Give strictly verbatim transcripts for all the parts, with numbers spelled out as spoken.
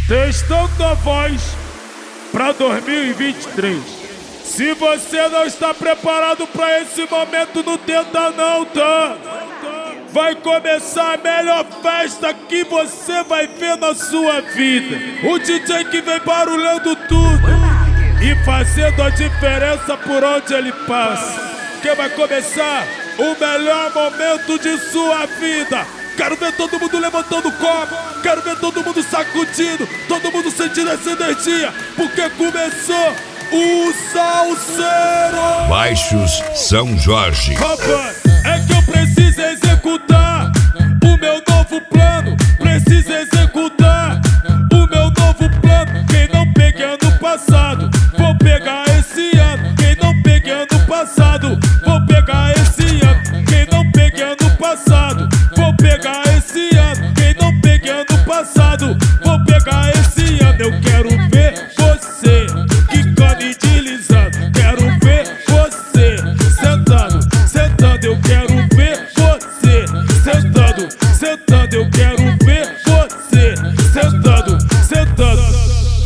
Testando a voz para dois mil e vinte e três. Se você não está preparado para esse momento, não tenta não, tá? Vai começar a melhor festa que você vai ver na sua vida. O D J que vem barulhando tudo e fazendo a diferença por onde ele passa. Que vai começar o melhor momento de sua vida. Quero ver todo mundo levantando o copo, quero ver todo mundo sacudindo, todo mundo sentindo essa energia, porque começou o Salseiro. Baixos São Jorge. Rapaz, é que eu preciso executar o meu novo plano, preciso executar o meu novo plano. Quem não peguei ano passado, vou pegar esse ano. Quem não peguei ano passado, vou pegar esse ano. Quem não peguei ano passado, vou pegar esse ano. Quem não peguei ano passado, vou pegar esse ano. Eu quero ver você quicando e deslizando. Quero ver você sentando, sentando. Eu quero ver você sentando, sentando. Eu quero ver você sentando, sentando.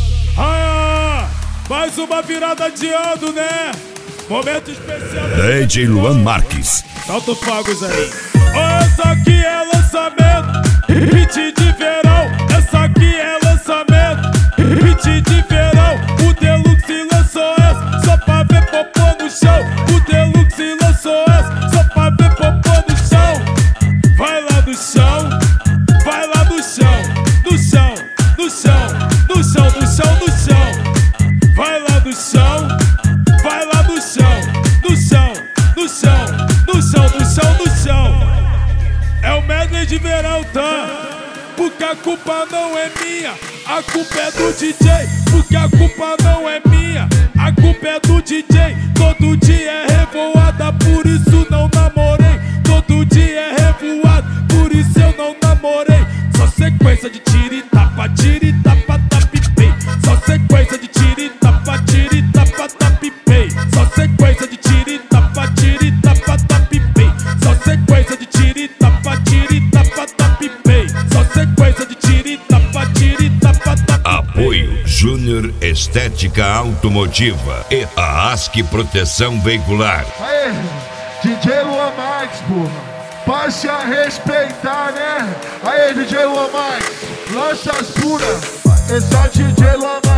Ah, mais uma virada de ano, né? Momento especial. D J Luan Marques. Solta os fogos aí. Oh, essa aqui é lançamento, hit de verão. Essa aqui é lançamento, hit de verão. O Deluxe lançou essa só pra ver popô no chão. O Deluxe lançou essa só pra ver popô no chão. Vai lá no chão, vai lá no chão, no chão, no chão, no chão, no chão, no chão. Vai lá no chão, vai lá no chão, no chão, no chão, no chão, no chão, no chão. É o medley de verão, tá? Porque a culpa não é minha, a culpa é do D J. Porque a culpa não é minha, a culpa é do D J. Todo dia é revoada, por isso não namorei. Todo dia é revoada, por isso eu não namorei. Só sequência de tira e tapa, tira e tapa, tapipei. Só sequência de tira e tapa, tira e tapa, tapipei. Só sequência de tira e tapa, tira e tapa, tapipei. Só sequência de tira e tapa, tira e tapa, tapipei. Só sequência de tira e tapa, tira e tapa, tapipei. Apoio Júnior Estética Automotiva e a ASC Proteção Veicular. Aê, D J Luan Marques, porra. Passe a respeitar, né? Aê, D J Luan Marques, lança as puras. Esse é o D J Luan Marques.